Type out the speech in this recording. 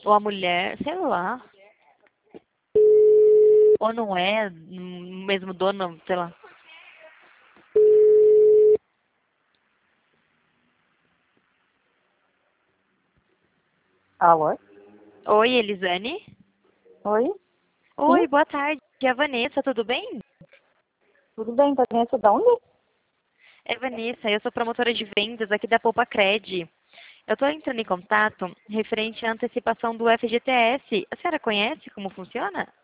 Ou a mulher, sei lá. Ou não é, mesmo dono, sei lá. Alô? Oi, Elisane? Oi? Sim? Oi, boa tarde. É a Vanessa, tudo bem? Tudo bem, Vanessa? Da onde? É Vanessa, eu sou promotora de vendas aqui da Poupa Cred. Eu estou entrando em contato referente à antecipação do FGTS. A senhora conhece como funciona?